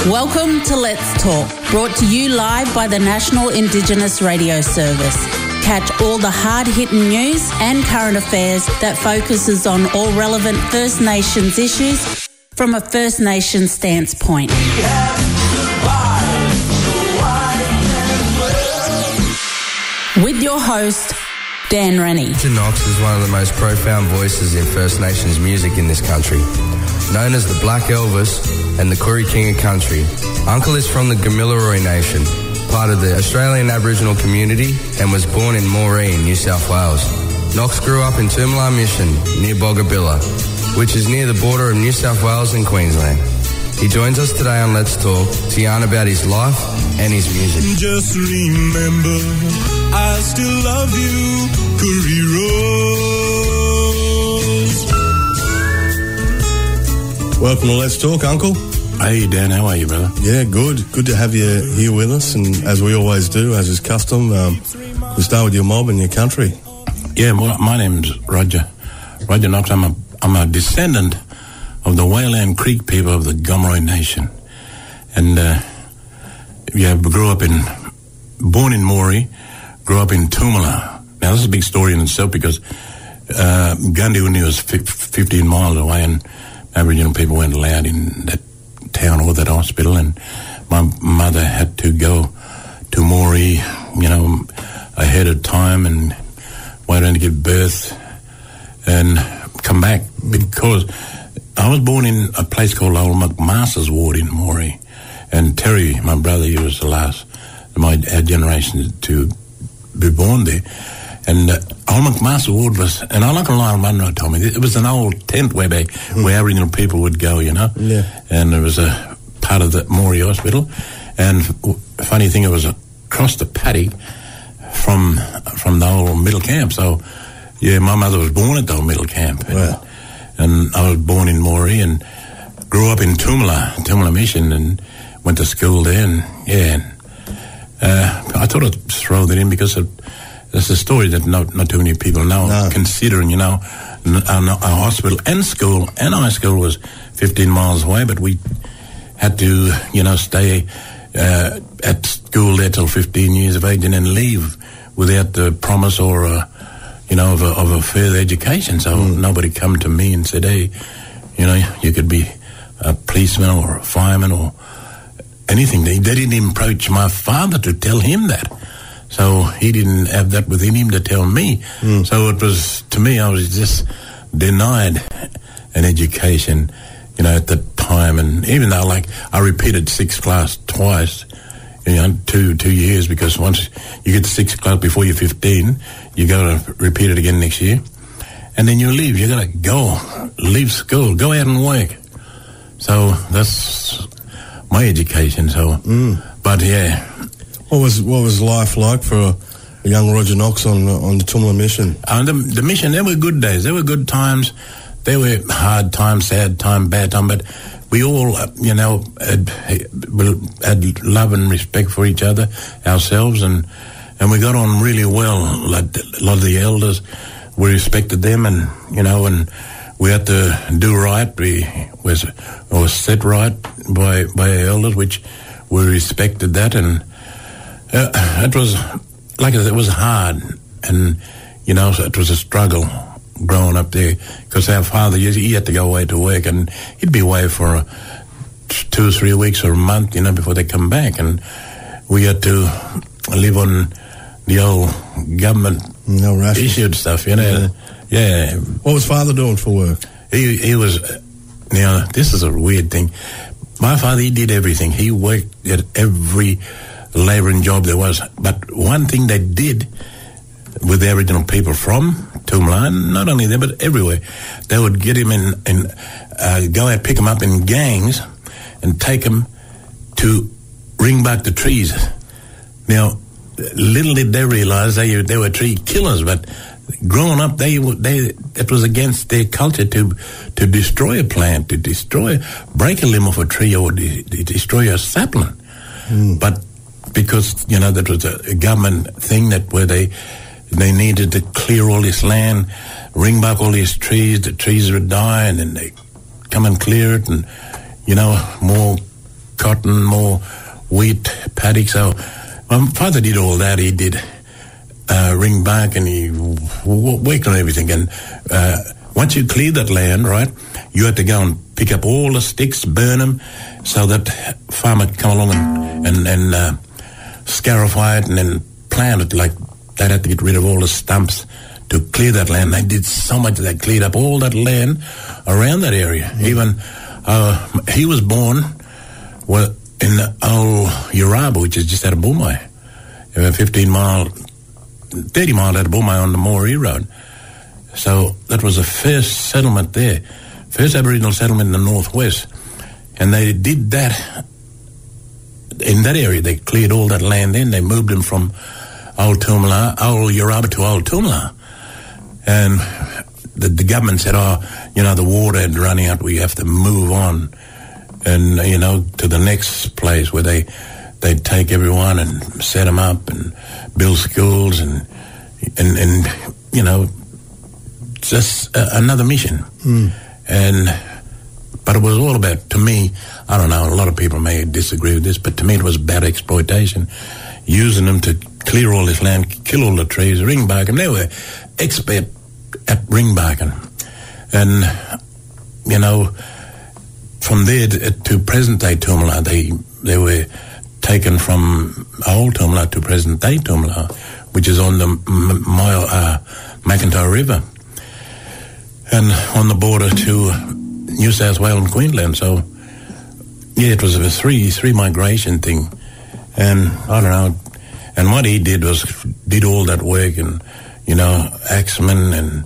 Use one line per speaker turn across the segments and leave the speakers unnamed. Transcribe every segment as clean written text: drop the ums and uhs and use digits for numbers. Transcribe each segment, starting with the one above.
Welcome to Let's Talk, brought to you live by the National Indigenous Radio Service. Catch all the hard-hitting news and current affairs that focuses on all relevant First Nations issues from a First Nations stance point. With your host, Dan Rennie.
Roger Knox is one of the most profound voices in First Nations music in this country. Known as the Black Elvis and the Koori King of Country, Uncle is from the Gamilaroi Nation, part of the Australian Aboriginal community, and was born in Moree, New South Wales. Knox grew up in Toomala Mission, near Bogabilla, which is near the border of New South Wales and Queensland. He joins us today on Let's Talk to yarn about his life and his music.
Just remember, I still love you, Koori Rose.
Welcome to Let's Talk, Uncle.
Hey, Dan, how are you, brother?
Yeah, good. Good to have you here with us. And as we always do, as is custom, we start with your mob and your country.
Yeah, well, my name's Roger Knox. I'm a descendant of the Wayland Creek people of the Gomeroi Nation. And, born in Moree, grew up in Toomala. Now, this is a big story in itself because Gundiwindi was 15 miles away, and Aboriginal people weren't allowed in that town or that hospital, and my mother had to go to Moree, ahead of time and wait around to give birth and come back because I was born in a place called Old McMaster's Ward in Moree, and Terry, my brother, he was the last of our generation to be born there. And Old McMaster Ward was, and I'm not going to lie, Munro told me, it was an old tent where Aboriginal people would go, Yeah. And there was a part of the Moree Hospital. And funny thing, it was across the paddock from the old middle camp. So, yeah, my mother was born at the old middle camp.
Wow.
And I was born in Moree and grew up in Toomala Mission, and went to school there. And, I thought I'd throw that in because it's a story that not too many people know, considering, our hospital and school and high school was 15 miles away, but we had to, stay at school there till 15 years of age and then leave without the promise or, of a further education. So nobody come to me and said, hey, you could be a policeman or a fireman or anything. They didn't even approach my father to tell him that. So he didn't have that within him to tell me. So it was, to me, I was just denied an education, at the time. And even though, I repeated sixth class twice, 2 years, because once you get to sixth class before you're 15, you got to repeat it again next year. And then you leave. You got to leave school, go out and work. So that's my education. So, but yeah.
What was life like for a young Roger Knox on the Toomala Mission?
The mission, there were good days. There were good times. There were hard times, sad time, bad time. But we all, had love and respect for each other, ourselves, and we got on really well. Like a lot of the elders, we respected them, and and we had to do right. We was set right by our elders, which we respected that, and. It was, like I said, it was hard, and, so it was a struggle growing up there, because our father, he had to go away to work, and he'd be away for 2 or 3 weeks or a month, before they come back, and we had to live on the old government issued stuff, Yeah.
What was father doing for work?
He was, this is a weird thing. My father, he did everything. He worked at every labouring job there was. But one thing they did with the Aboriginal people from Toomala, not only there but everywhere, they would get him and go out, pick him up in gangs and take him to ring back the trees. Now, little did they realise they were tree killers, but growing up, it was against their culture to destroy a plant, break a limb off a tree or destroy a sapling. But because, that was a government thing where they needed to clear all this land, ring back all these trees, the trees would die, and then they come and clear it, and, more cotton, more wheat, paddock. So my father did all that. He did ring bark and he worked on everything. And once you cleared that land, right, you had to go and pick up all the sticks, burn them, so that farmer could come along and scarify it and then plant it. Like they'd have to get rid of all the stumps to clear that land. They did so much, they cleared up all that land around that area. Mm. Even he was born in old Yarrabah, which is just out of Bulmai, 30 mile out of Bulmai on the Moree Road. So that was the first settlement there, first Aboriginal settlement in the northwest. And they did that in that area. They cleared all that land in. They moved them from old Yarrabah to old Toomala. And the government said, the water had run out, we have to move on and, to the next place where they'd take everyone and set them up and build schools and just another mission. Mm. But it was all about, to me, I don't know, a lot of people may disagree with this, but to me it was about exploitation, using them to clear all this land, kill all the trees, ring barking. They were expert at ring barking. And, from there to present-day Toomala, they were taken from old Toomala to present-day Toomala, which is on the McIntyre River and on the border to New South Wales and Queensland. So, yeah, it was a three migration thing. And, I don't know, and what he did was did all that work and, axemen and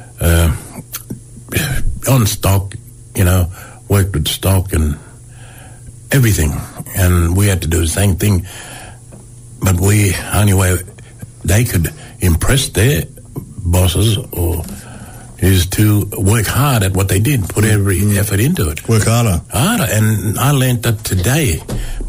on stock, worked with stock and everything. And we had to do the same thing. But only way they could impress their bosses is to work hard at what they did, put every effort into it.
Work harder.
And I learned that today.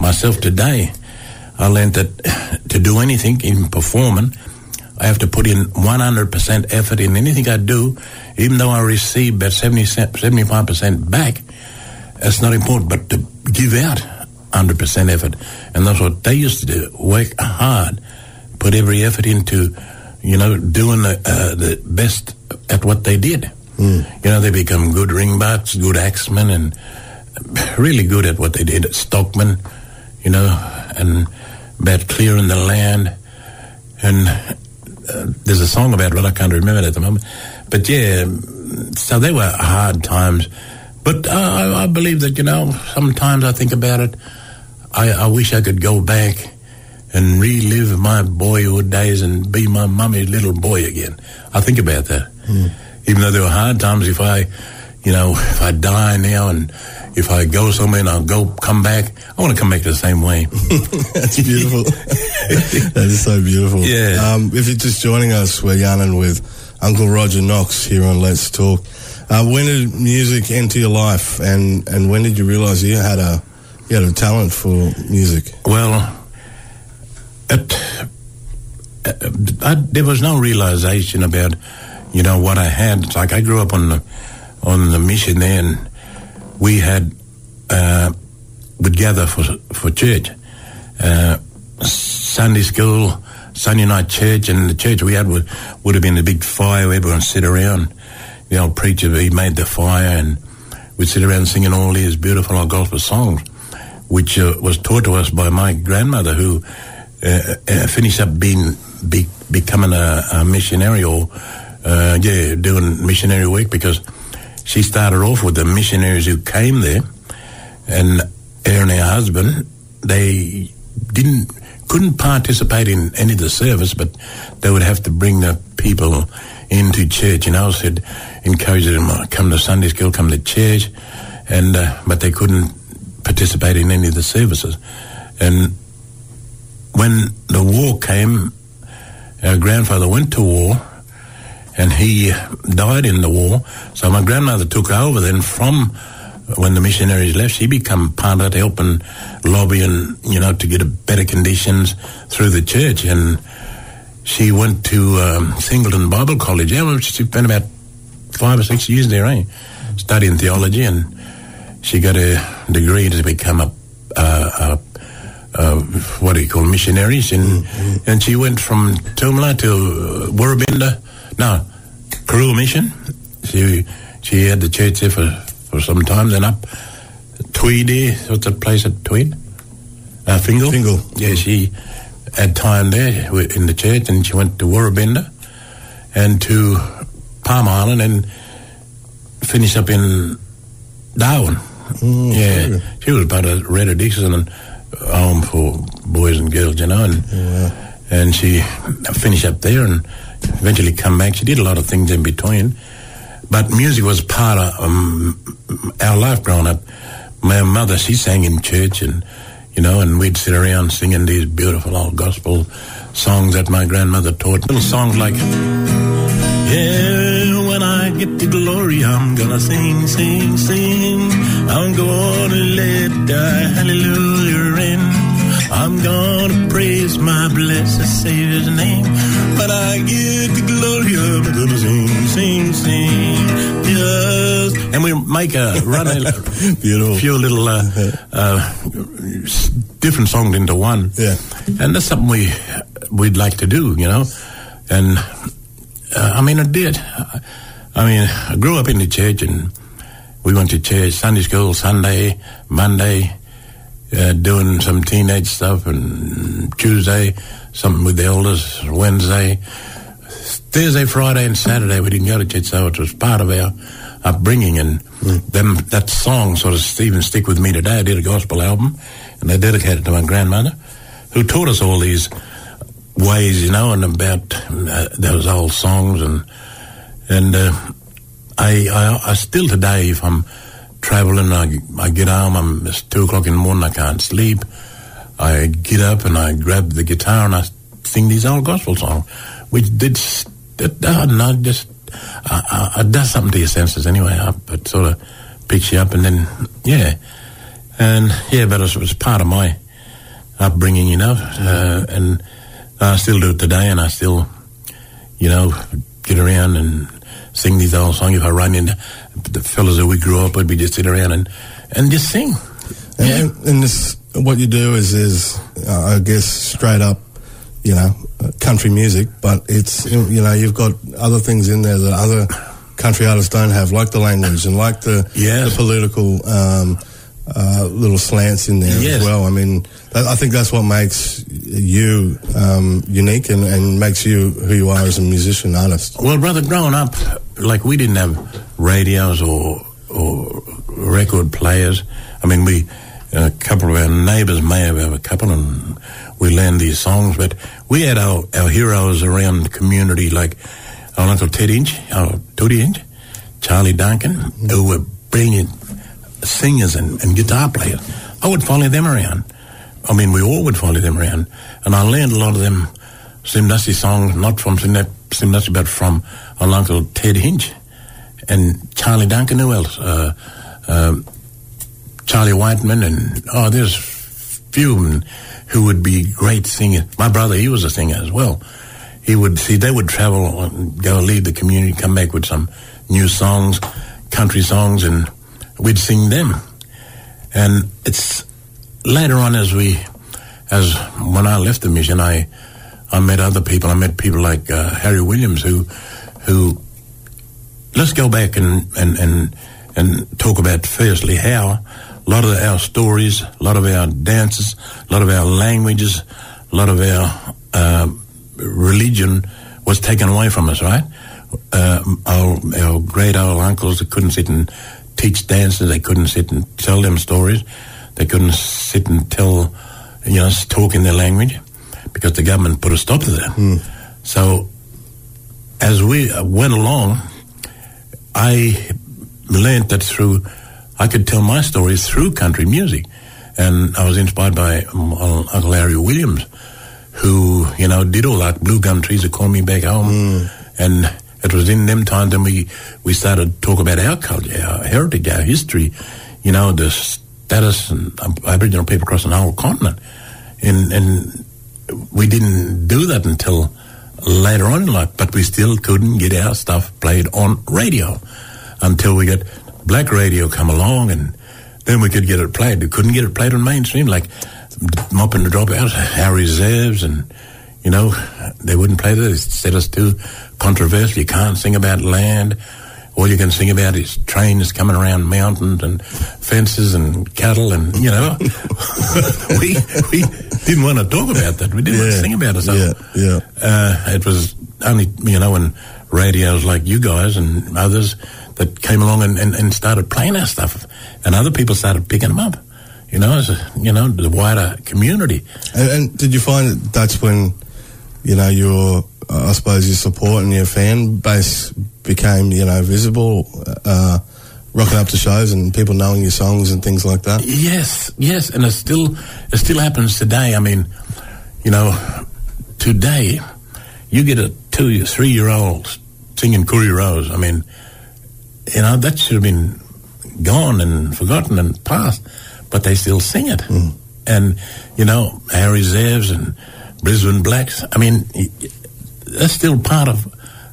I learned that to do anything, in performing, I have to put in 100% effort in anything I do, even though I receive about 75% back. That's not important, but to give out 100% effort. And that's what they used to do, work hard, put every effort into, doing the best at what they did. Mm. They become good ringbarks, good axemen, and really good at what they did, stockmen, and about clearing the land. And there's a song about it, but I can't remember it at the moment. But yeah, so they were hard times. But I believe that, sometimes I think about it, I wish I could go back and relive my boyhood days and be my mummy's little boy again. I think about that. Mm. Even though there were hard times, if I die now and if I go somewhere and come back, I want to come back the same way.
That's beautiful. That is so beautiful.
Yeah.
If you're just joining us, we're yarning with Uncle Roger Knox here on Let's Talk. When did music enter your life, and when did you realise you had a talent for music?
Well, there was no realisation about what I had. It's like I grew up on the mission there, and we would gather for church, Sunday school, Sunday night church, and the church we had would have been a big fire where everyone sit around. The old preacher, he made the fire, and we'd sit around singing all these beautiful old gospel songs, which was taught to us by my grandmother, who finished up becoming a missionary or doing missionary work, because she started off with the missionaries who came there, and her and her husband, they couldn't participate in any of the service, but they would have to bring the people into church, said, encourage them to come to Sunday school, come to church, and but they couldn't participate in any of the services. And when the war came, our grandfather went to war, and he died in the war. So my grandmother took over then from when the missionaries left. She became part of it, helping lobby and, to get better conditions through the church. And she went to Singleton Bible College. Yeah, she spent about 5 or 6 years there, studying theology, and she got a degree to become a what do you call missionaries, and she went from Tumla to Warrabinda, Karoo Mission. She had the church there for some time, then up Tweed, what's that place at Tweed? Fingal. Yeah, she had time there in the church, and she went to Warrabinda and to Palm Island and finished up in Darwin. She was part of Red Dixon and home for boys and girls, and she finished up there and eventually come back. She did a lot of things in between, but music was part of our life growing up. My mother, she sang in church, and we'd sit around singing these beautiful old gospel songs that my grandmother taught. Little songs like, yeah, when I get to glory, I'm gonna sing, sing, sing. I'm gonna let the hallelujah ring. I'm gonna praise my blessed Savior's name. When I get to glory, I'm gonna sing, sing, sing. Yes. And we make a few little different songs into one.
Yeah.
And that's something we'd like to do, And I did. I grew up in the church, and we went to church, Sunday school, Sunday, Monday, doing some teenage stuff, and Tuesday, something with the elders, Wednesday, Thursday, Friday, and Saturday, we didn't go to church, so it was part of our upbringing, and that song sort of even stick with me today. I did a gospel album, and I dedicated it to my grandmother, who taught us all these ways, and about those old songs, and I still today, if I'm traveling, I get home, it's 2:00 in the morning, I can't sleep, I get up and I grab the guitar and I sing these old gospel songs, which it does something to your senses anyway. It sort of picks you up, and then but it was part of my upbringing, and I still do it today, and I still, get around and sing these old songs. If I run into the fellas that we grew up with, we just sit around and just sing.
And this, what you do is I guess straight up, country music, but it's, you've got other things in there that other country artists don't have, like the language and like the political little slants in there as well. I think that's what makes you unique and makes you who you are as a musician, artist.
Well, brother, growing up, like, we didn't have radios or record players. A couple of our neighbours may have a couple, and we learned these songs, but we had our heroes around the community, like our Uncle Ted Inch, our Tootie Inch, Charlie Duncan, who were brilliant singers and guitar players. I would follow them around. We all would follow them around, and I learned a lot of them Simdusty songs, not from Simdusty, but from our Uncle Ted Hinch and Charlie Duncan. Who else? Charlie Whiteman, and there's few of them who would be great singers. My brother, he was a singer as well. They would travel and go leave the community, come back with some new songs, country songs, and we'd sing them. And it's later on as when I left the mission, I met other people. I met people like Harry Williams, who let's go back and talk about firstly how a lot of our stories, a lot of our dances, a lot of our languages, a lot of our religion was taken away from us, right? Our great old uncles that couldn't sit and teach dances, they couldn't sit and tell them stories, they couldn't sit and tell, talk in their language, because the government put a stop to that. So as we went along, I learned that I could tell my stories through country music, and I was inspired by Uncle Harry Williams, who did all that. Blue Gum Trees That Call Me Back Home, and it was in them times when we started to talk about our culture, our heritage, our history, the status and Aboriginal people across the whole continent, and we didn't do that until later on in life, but we still couldn't get our stuff played on radio until we got black radio come along, and then we could get it played. We couldn't get it played on mainstream, like Mop and the Dropouts, Harry Zevs, and, you know, they wouldn't play that. They said it's too controversial. You can't sing about land. All you can sing about is trains coming around mountains and fences and cattle, and, you know, we didn't want to talk about that. We didn't want to sing about it. So it was only, you know, when radios like you guys and others that came along and started playing our stuff, and other people started picking them up, you know, as the wider community.
And did you find that that's when, you know, your support and your fan base became, you know, visible, rocking up to shows and people knowing your songs and things like that?
Yes, and it still happens today. I mean, you know, today you get a 2- or 3-year-old singing Koori Rose. I mean, you know, that should have been gone and forgotten and past, but they still sing it. And, you know, Harry Zevs and Brisbane Blacks, I mean, that's still part of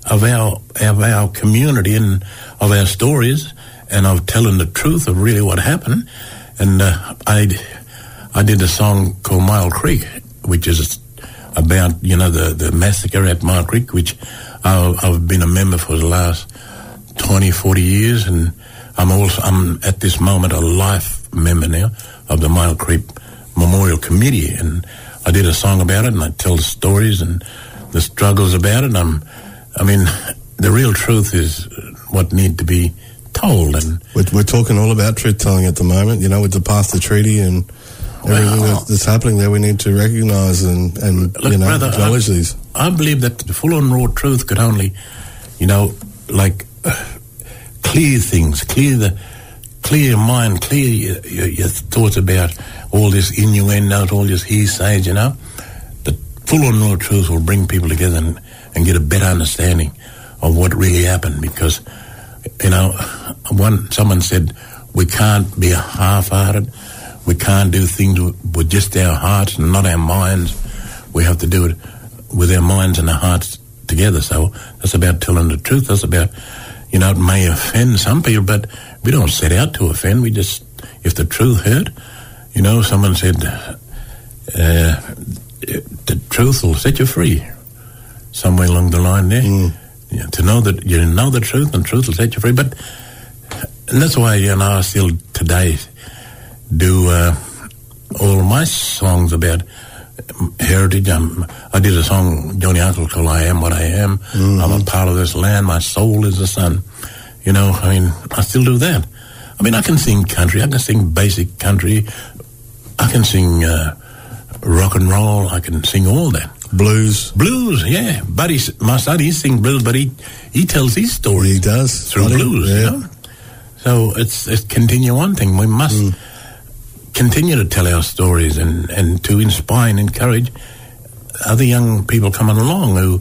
our community and of our stories and of telling the truth of really what happened. And I did a song called Mile Creek, which is about, you know, the massacre at Mile Creek, which I've been a member for the last 20, 40 years, and I'm at this moment a life member now of the Mile Creek Memorial Committee, and I did a song about it, and I tell the stories and the struggles about it. I mean, the real truth is what need to be told. And
we're talking all about truth telling at the moment, you know, with the Pastor Treaty and everything that's happening there. We need to recognise and look, you know, brother, acknowledge these.
I believe that the full-on raw truth could only, you know, like clear things, clear your mind, clear your thoughts about all this innuendo, all this hearsay, you know. The full-on raw truth will bring people together and get a better understanding of what really happened, because, you know, someone said we can't be half-hearted. We can't do things with just our hearts and not our minds. We have to do it with our minds and our hearts together. So that's about telling the truth. That's about, you know, it may offend some people, but we don't set out to offend. We just, if the truth hurt, you know, someone said, the truth will set you free. Somewhere along the line there. You know, to know that you know the truth, and truth will set you free. And that's why, you know, I still today do all my songs about heritage. I did a song, Johnny Uncle, called I Am What I Am. I'm a part of this land. My soul is the sun. You know, I mean, I still do that. I mean, I can sing country. I can sing basic country. I can sing rock and roll. I can sing all that.
Blues,
yeah. But my son, he sings blues, but he tells his story.
He does
through blues. Yeah. You know? So it's continue one thing. We must continue to tell our stories and to inspire and encourage other young people coming along who,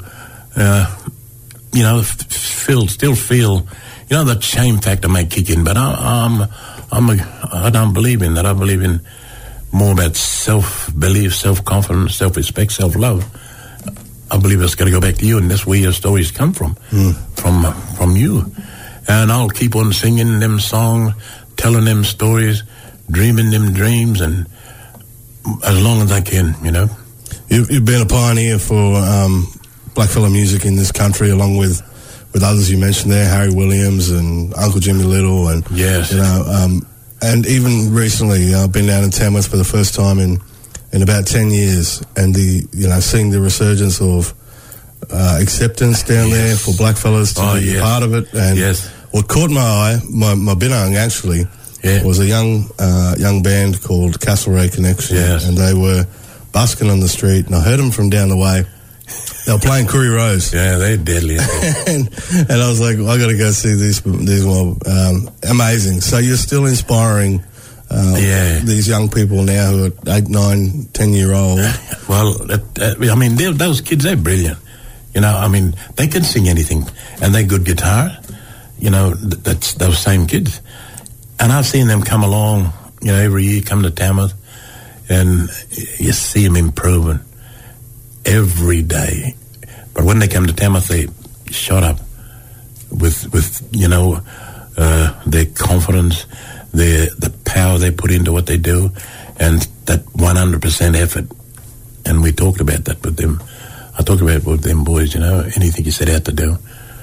you know, still feel, you know, that shame factor may kick in. But I don't believe in that. I believe in more about self-belief, self-confidence, self-respect, self-love. I believe it's got to go back to you, and that's where your stories come from you. And I'll keep on singing them songs, telling them stories, dreaming them dreams, and as long as I can, you know.
You've been a pioneer for blackfellow music in this country, along with others you mentioned there, Harry Williams and Uncle Jimmy Little, and
yes,
you know. And even recently, I've been down in Tamworth for the first time in about 10 years, and seeing the resurgence of acceptance down there for blackfellas to be part of it. And what caught my eye, my binang actually, was a young band called Castlereagh Connection, and they were busking on the street, and I heard them from down the way. They were playing Koori Rose.
Yeah, they're deadly.
and I was like, I got to go see these mob. Amazing. So you're still inspiring these young people now who are 8, 9, 10-year-old.
Well, I mean, those kids, they're brilliant. You know, I mean, they can sing anything, and they're good guitar. You know, that's those same kids. And I've seen them come along, you know, every year, come to Tamworth, and you see them improving every day. But when they come to Tamworth, they shut up with you know, their confidence, the power they put into what they do, and that 100% effort. And we talked about that with them. I talked about it with them boys, you know, anything you set out to do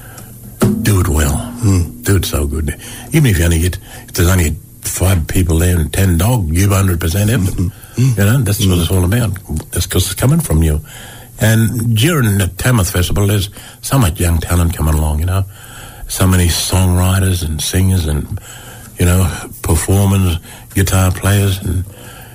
it well. Do it so good. Even if there's only 5 people there and 10 dogs, give 100% effort. You know, that's what it's all about. That's because it's coming from you. And during the Tamworth Festival, there's so much young talent coming along, you know. So many songwriters and singers and, you know, performers, guitar players, and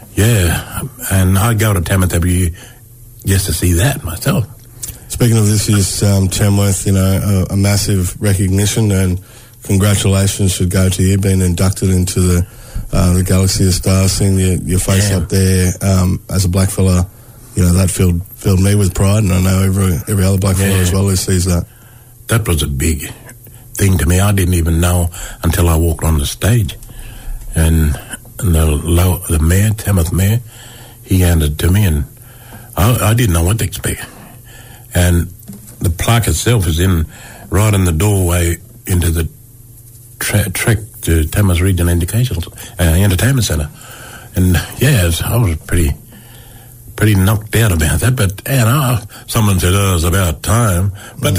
and I go to Tamworth every year just to see that myself.
Speaking of this year's Tamworth, you know, a massive recognition, and congratulations should go to you being inducted into the Galaxy of Stars. Seeing your face up there as a black fella, you know, that filled me with pride, and I know every other black fella as well who sees that.
That was a big thing to me. I didn't even know until I walked on the stage, and the mayor, Tamworth mayor, he handed it to me, and I didn't know what to expect. And the plaque itself is right in the doorway into the track to Tamworth Regional Educational Entertainment Centre. And I was pretty knocked out about that, but someone said, it's about time. But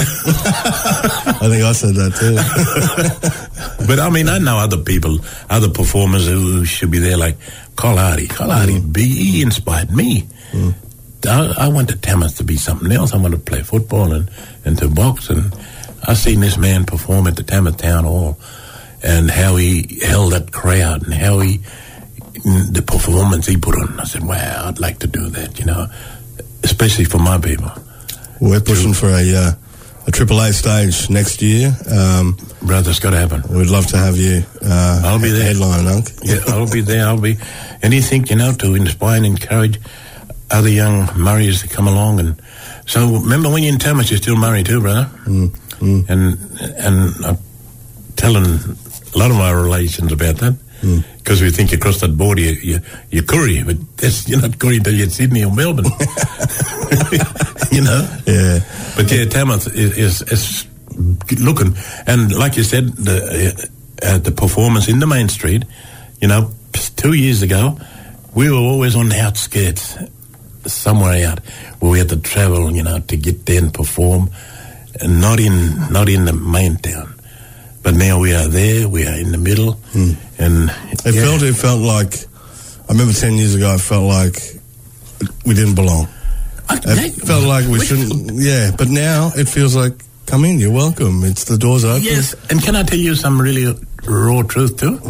I think I said that too.
But I mean, I know other people, other performers who should be there, like Col Hardy. Col Hardy, he inspired me. I went to Tamworth to be something else. I wanted to play football and to box, and I seen this man perform at the Tamworth Town Hall, and how he held that crowd, and how the performance he put on. I said, wow, I'd like to do that, you know, especially for my people.
We're pushing for a Triple A stage next year.
Brother, it's got to happen.
We'd love to have you
I'll be there.
Headline, Unc.
Yeah, I'll be there. I'll be anything, you know, to inspire and encourage other young Murrays to come along. And so remember, when you're in Tamworth, you're still Murray too, brother. And I'm telling a lot of my relations about that, because we think you cross that border, you're Koori, but you're not Koori until you're in Sydney or Melbourne. You know? Yeah. But Tamworth is looking, and like you said, the performance in the main street, you know, 2 years ago, we were always on the outskirts, somewhere out, where we had to travel, you know, to get there and perform, and not in the main town. But now we are there, we are in the middle, and
it felt like, I remember 10 years ago, it felt like we didn't belong. It felt like we shouldn't, but now it feels like, come in, you're welcome, the door's open.
Yes, and can I tell you some really raw truth too?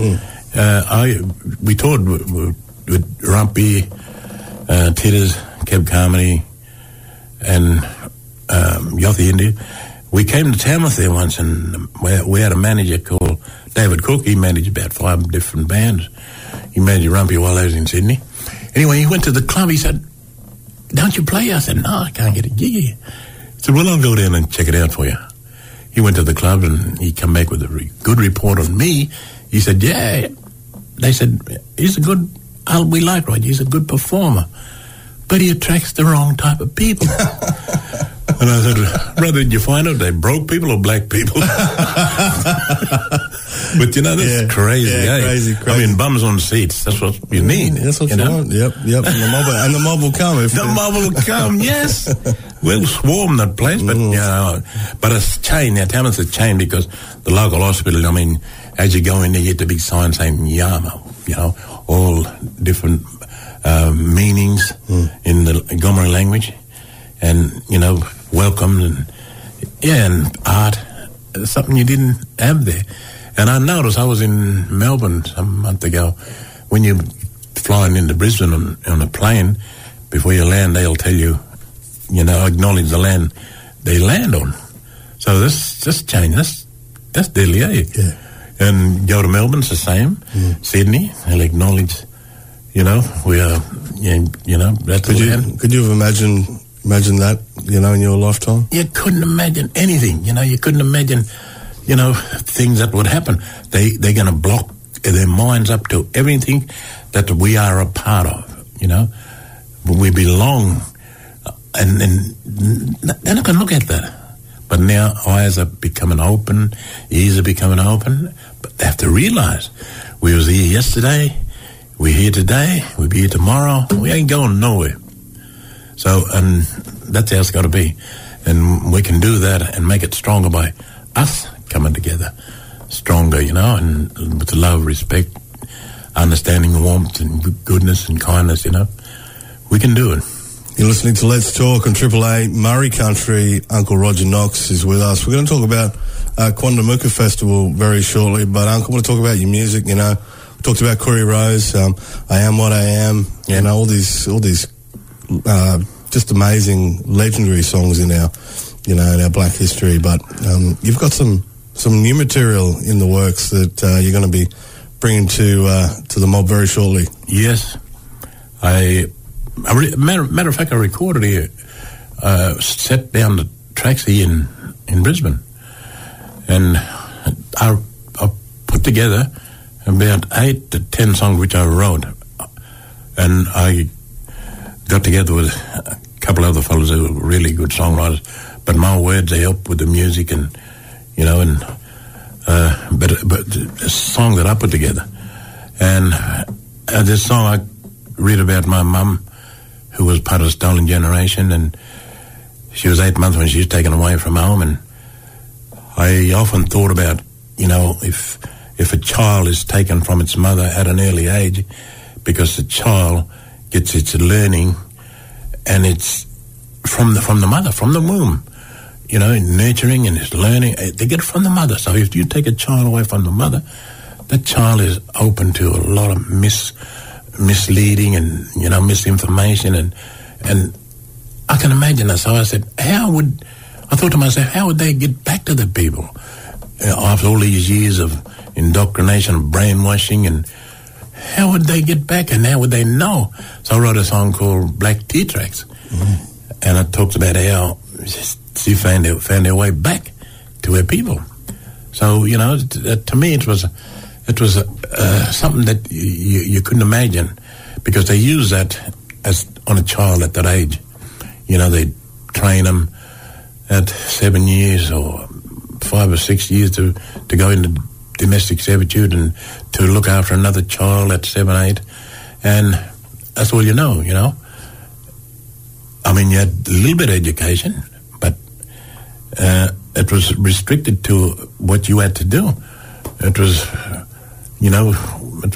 We toured with Rumpy, Titters, Kev Carmody, and Yothi India. We came to Tamworth there once, and we had a manager called David Cook. He managed about 5 different bands. He managed Rumpy while I was in Sydney. Anyway, he went to the club. He said, don't you play? I said, no, I can't get a gig here. He said, well, I'll go down and check it out for you. He went to the club, and he came back with a good report on me. He said, yeah. They said, we like Roger, he's a good performer, but he attracts the wrong type of people. And I said, brother, did you find out they broke people or black people? But you know, that's crazy,
crazy.
I mean, bums on seats, that's what you need.
That's what you want. Yep. And the mob will come.
The mob will come, yes. We'll swarm that place, but you know, but it's changed. Now, Tamworth's a chain, because the local hospital, I mean, as you go in there, you get the big sign saying Yama, you know, all different meanings in the Gomeroi language, and, you know, welcome, and art, something you didn't have there. And I noticed, I was in Melbourne some month ago, when you're flying into Brisbane on a plane, before you land, they'll tell you, you know, acknowledge the land they land on. So this change, that's deadly, eh? Yeah. And go to Melbourne, it's the same. Sydney, they'll acknowledge, you know, we are, you know, that's the land.
Could you have imagined that, you know, in your lifetime?
You couldn't imagine anything, you know, you couldn't imagine, you know, things that would happen. They're going to block their minds up to everything that we are a part of, you know. We belong, and they're not going to look at that. But now eyes are becoming open, ears are becoming open, but they have to realise we was here yesterday, we're here today, we'll be here tomorrow, we ain't going nowhere. So, and that's how it's got to be. And we can do that and make it stronger by us coming together. Stronger, you know, and with love, respect, understanding, warmth, and goodness and kindness, you know. We can do it.
You're listening to Let's Talk on Triple A Murray Country. Uncle Roger Knox is with us. We're going to talk about Quandamooka Festival very shortly, but Uncle, I want to talk about your music, you know. We talked about Corey Rose, I Am What I Am, you know, all these just amazing, legendary songs in our Black history. But you've got some new material in the works that you're going to be bringing to the mob very shortly.
Yes, matter of fact, I recorded here, set down the tracks here in Brisbane, and I put together about 8 to 10 songs which I wrote, and I got together with a couple other fellows who were really good songwriters, but my words, they helped with the music, and you know, and but the song that I put together, and this song I read about my mum, who was part of the stolen generation, and she was 8 months when she was taken away from home, and I often thought about, you know, if a child is taken from its mother at an early age, because the child gets its learning, and it's from the mother, from the womb, you know, nurturing and its learning, they get it from the mother. So if you take a child away from the mother, that child is open to a lot of misleading and, you know, misinformation, and I can imagine that. So I said, I thought to myself, how would they get back to the people after all these years of indoctrination and brainwashing, and how would they get back, and how would they know? So I wrote a song called Black Tea Tracks, and it talks about how she found their way back to her people. So, you know, to me it was something that you couldn't imagine, because they use that as on a child at that age. You know, they train them at 7 years or 5 or 6 years to go into domestic servitude and to look after another child at 7, 8, and that's all you know. I mean, you had a little bit of education, but it was restricted to what you had to do. It was, you know, it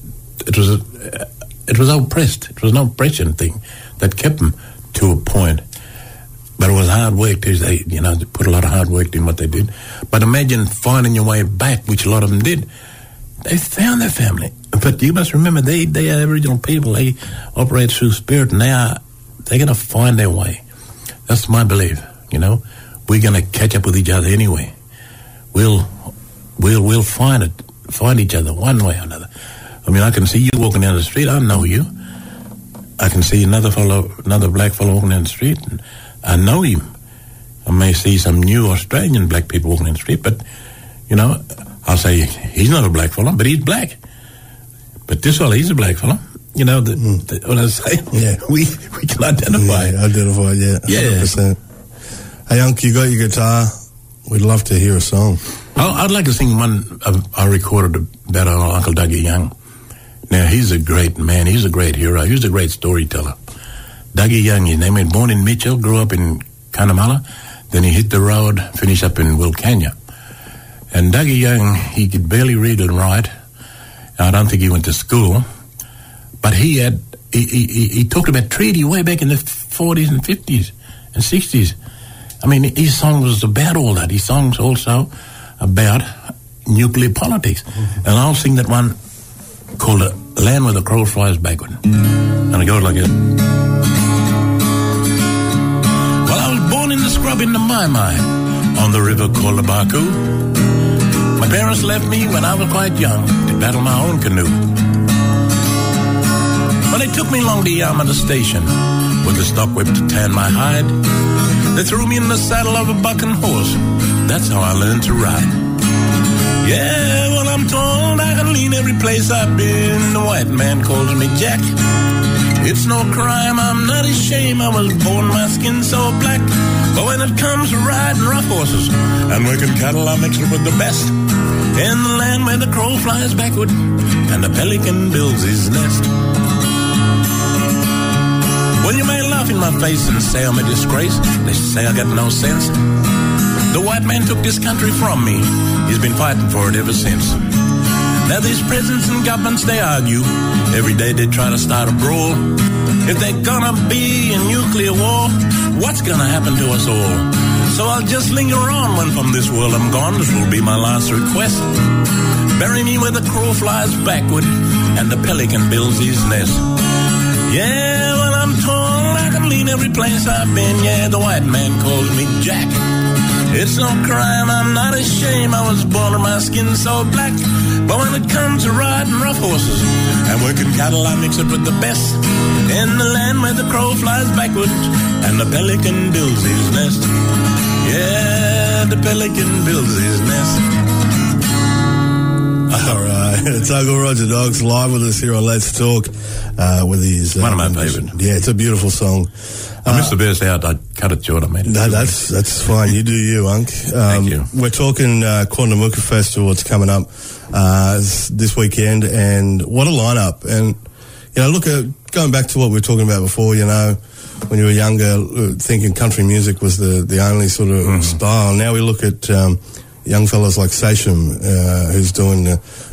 was oppressed. It was an oppression thing that kept them to a point. But it was hard work too. They put a lot of hard work in what they did. But imagine finding your way back, which a lot of them did. They found their family. But you must remember, they are Aboriginal people. They operate through spirit, and they're going to find their way. That's my belief. You know, we're going to catch up with each other anyway. We'll find each other one way or another. I mean, I can see you walking down the street. I know you. I can see another black fellow walking down the street, and I know him. I may see some new Australian black people walking in the street, but, you know, I'll say, he's not a black fellow, but he's black. But this fellow, he's a black fellow. You know, what I say?
Yeah.
We can identify.
Yeah, 100%. Hey, Unc, you got your guitar. We'd love to hear a song.
I'd like to sing one I recorded about our Uncle Dougie Young. Now, he's a great man. He's a great hero. He's a great storyteller. Dougie Young, his name was born in Mitchell, grew up in Cunnamulla. Then he hit the road, finished up in Wilcannia. And Dougie Young, he could barely read and write. I don't think he went to school. But he talked about treaty way back in the 40s and 50s and 60s. I mean, his song was about all that. His song's also about nuclear politics. And I'll sing that one called Land Where the Crow Flies Backward. And it goes like this. Well, I was born in the scrub in the Mai on the river called the Baku. My parents left me when I was quite young to paddle my own canoe. But they took me along the Yamana station with a stock whip to tan my hide. They threw me in the saddle of a bucking horse. That's how I learned to ride. Yeah, well, I'm told I can lean every place I've been. The white man calls me Jack. It's no crime, I'm not ashamed. I was born, my skin so black. But when it comes to riding rough horses and working cattle, I mix it with the best. In the land where the crow flies backward and the pelican builds his nest. Well, you may laugh in my face and say I'm a disgrace. They say I got no sense. The white man took this country from me. He's been fighting for it ever since. Now these presidents and governments, they argue. Every day they try to start a brawl. If they're gonna be a nuclear war, what's gonna happen to us all? So I'll just linger on when from this world I'm gone. This will be my last request. Bury me where the crow flies backward and the pelican builds his nest. Yeah, well, I'm tall, I can lean every place I've been. Yeah, the white man calls me Jack. It's no crime, I'm not ashamed. I was born with my skin so black. But when it comes to riding rough horses and working cattle, I mix it with the best. In the land where the crow flies backward and the pelican builds his nest. Yeah, the pelican builds his nest.
All right, it's Uncle Roger Knox live with us here on Let's Talk with his...
one of my favourite.
Yeah, it's a beautiful song.
I missed the verse out. I cut it short. I made it.
No, that's fine. You do you, Unc.
Thank you.
We're talking Quandamooka Festival. It's coming up this weekend, and what a lineup! And you know, look at going back to what we were talking about before. You know, when you were younger, thinking country music was the only sort of style. Now we look at young fellas like Sachem, who's doing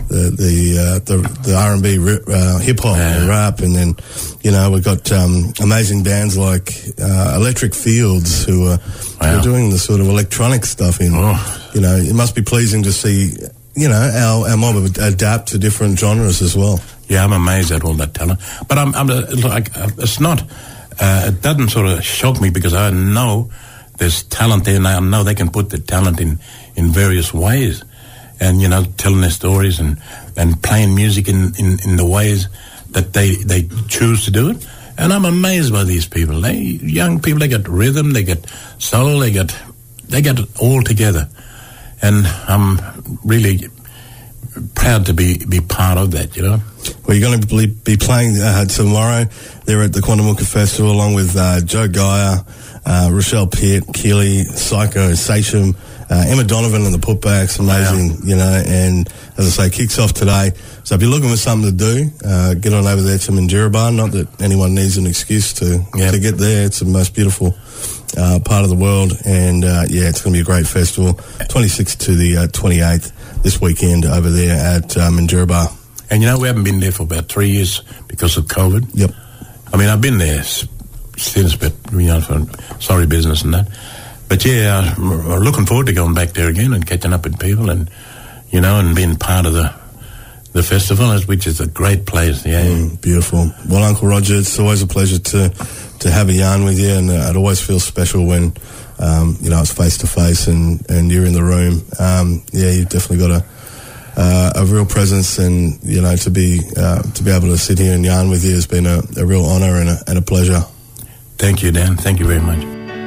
the R&B hip hop and rap, and then you know we've got amazing bands like Electric Fields who are doing the sort of electronic stuff. You know, it must be pleasing to see our mob adapt to different genres as well.
Yeah, I'm amazed at all that talent, but I'm like it's not. It doesn't sort of shock me because I know there's talent there, and I know they can put the talent in various ways. And, you know, telling their stories and playing music in the ways that they choose to do it. And I'm amazed by these people. Young people, they get rhythm, they get soul, they get it all together. And I'm really proud to be part of that, you know.
Well, you're going to be playing tomorrow there at the Quandamooka Festival along with Joe Geyer, Rochelle Pitt, Keely, Psycho, Sachem, Emma Donovan and the Putbacks, amazing, you know, and as I say, kicks off today. So if you're looking for something to do, get on over there to Manduraba. Not that anyone needs an excuse to get there. It's the most beautiful part of the world, and it's going to be a great festival. 26th to the 28th this weekend over there at Manduraba.
And you know, we haven't been there for about 3 years because of COVID.
Yep.
I mean, I've been there since, but you know, for sorry business and that. But yeah, I'm looking forward to going back there again and catching up with people and, you know, and being part of the festival, which is a great place. Yeah,
beautiful. Well, Uncle Roger, it's always a pleasure to have a yarn with you, and it always feels special when you know, it's face to face and you're in the room. You've definitely got a real presence, and you know, to be able to sit here and yarn with you has been a real honour and a pleasure.
Thank you, Dan. Thank you very much.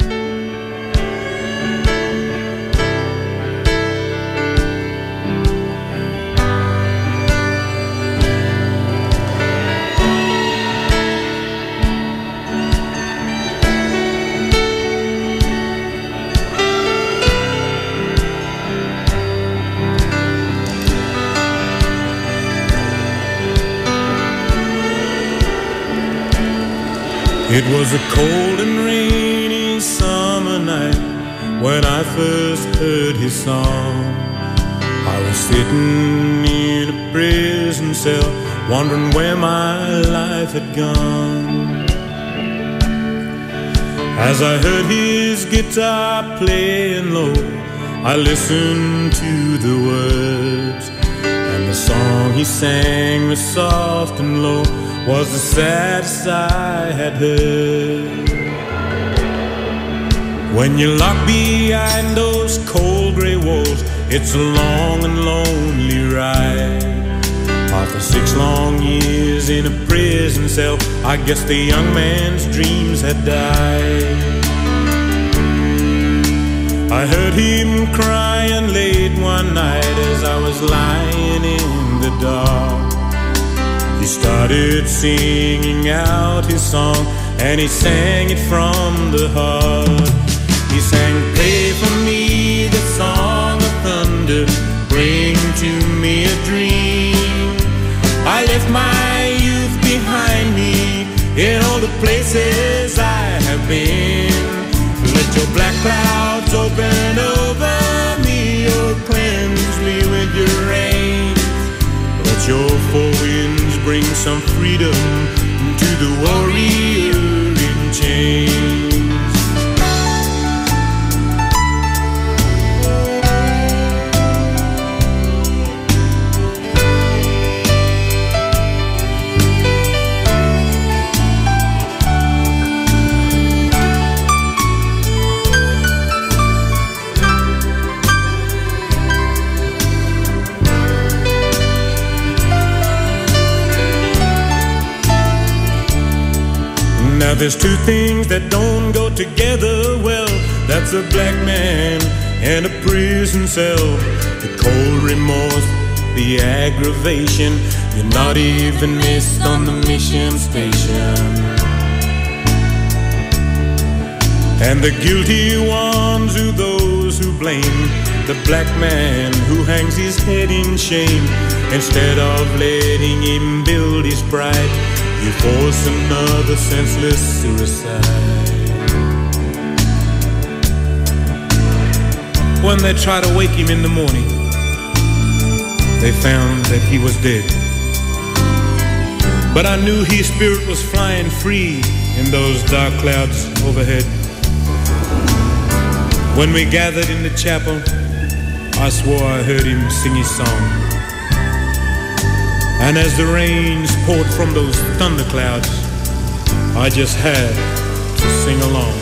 It was a cold and rainy summer night when I first heard his song. I was sitting in a prison cell, wondering where my life had gone. As I heard his guitar playing low, I listened to the words, and the song he sang was soft and low, was the saddest I had heard. When you're locked behind those cold grey walls, it's a long and lonely ride. After 6 long years in a prison cell, I guess the young man's dreams had died. I heard him crying late one night as I was lying in the dark. He started singing out his song, and he sang it from the heart. He sang, play for me the song of thunder, bring to me a dream. I left my youth behind me in all the places I have been. Let your black clouds open over me, oh, cleanse me with your rain. Let your four winds bring some freedom to the warrior in chains. Now there's two things that don't go together well. That's a black man and a prison cell. The cold remorse, the aggravation. You're not even missed on the mission station. And the guilty ones are those who blame the black man who hangs his head in shame. Instead of letting him build his pride, you force another senseless suicide. When they tried to wake him in the morning, they found that he was dead. But I knew his spirit was flying free in those dark clouds overhead. When we gathered in the chapel, I swore I heard him sing his song. And as the rains poured from those thunderclouds, I just had to sing along.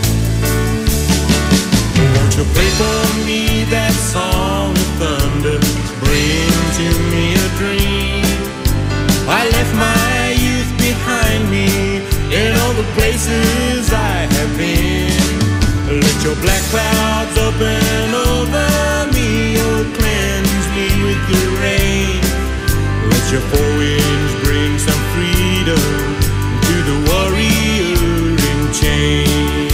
Won't you play for me that song of thunder, bring to me a dream. I left my youth behind me in all the places I have been. Let your black clouds open over me, oh, cleanse me with your rain. Let your four winds bring some freedom to the warrior in chains.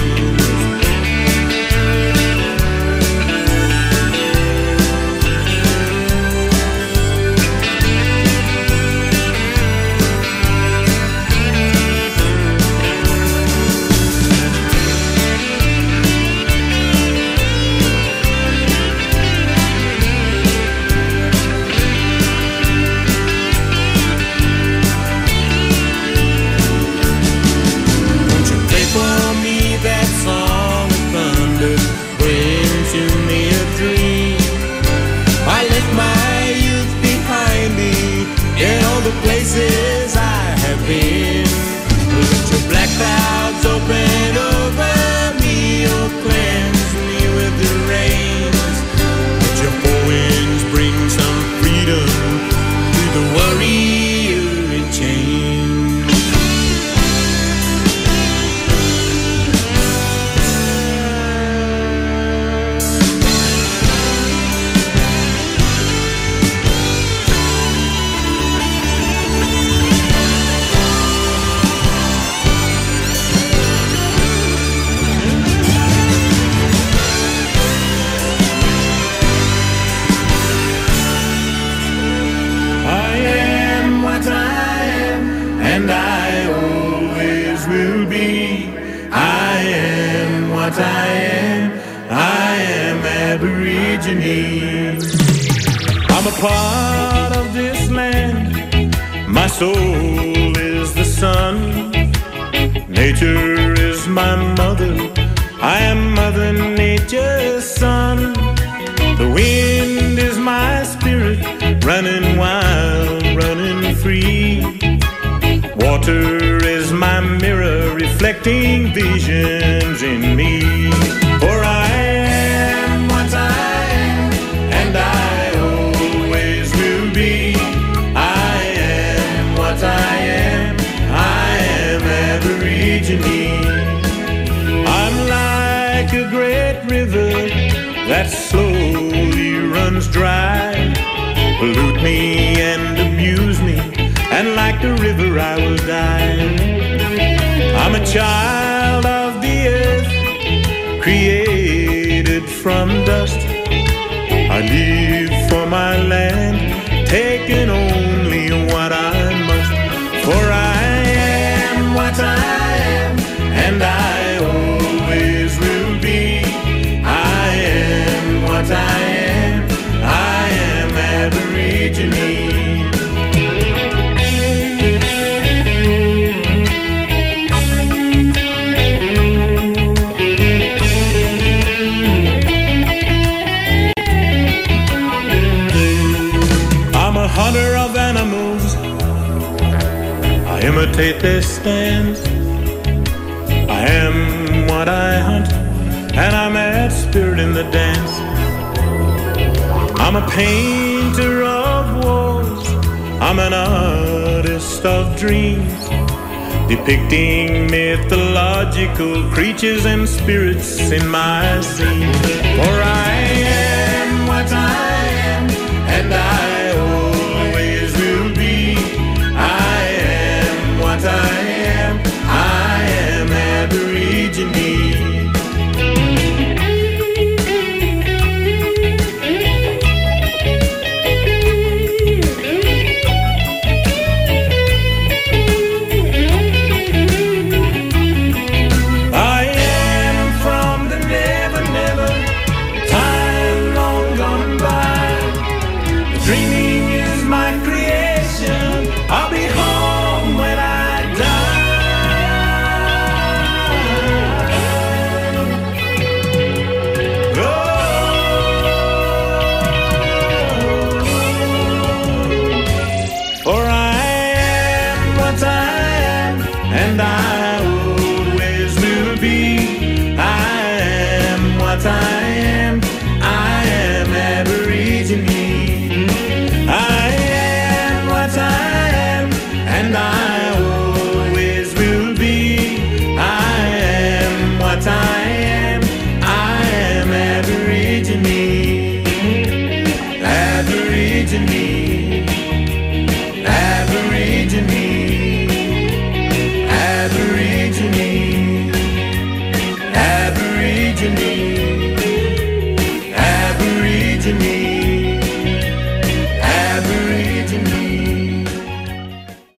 Places I have been. Let your black clouds open over me, oh, cleanse me with the rains. Let your four winds bring some freedom to the warrior in chains. I'm a part of this land. My soul is the sun. Nature is my mother. I am Mother Nature's son. The wind is my spirit, running wild, running free. Water is my mirror, reflecting visions in me. For I am what I am, and I always will be. I am what I am. I am Aborigine. I'm like a great river that slowly runs dry. Pollute me and amuse me, and like the river I will die. I'm a child of the earth, created from dust. I live for my land, taking only what I must. For I am what I am, and I always will be. I am what I am. I am Aborigine. Hunter of animals, I imitate their stands. I am what I hunt, and I'm mad spirit in the dance. I'm a painter of wars, I'm an artist of dreams, depicting mythological creatures and spirits in my scene. For I am what I am, and I I am Aborigine. I am from the never, never, time long gone by. Dreaming is my creation. I'll be home when I and I always will be. I am what I am. I am Aborigine. I am what I am, and I always will be. I am what I am. I am Aborigine. Aborigine. Aborigine. Aborigine, Aborigine, Aborigine.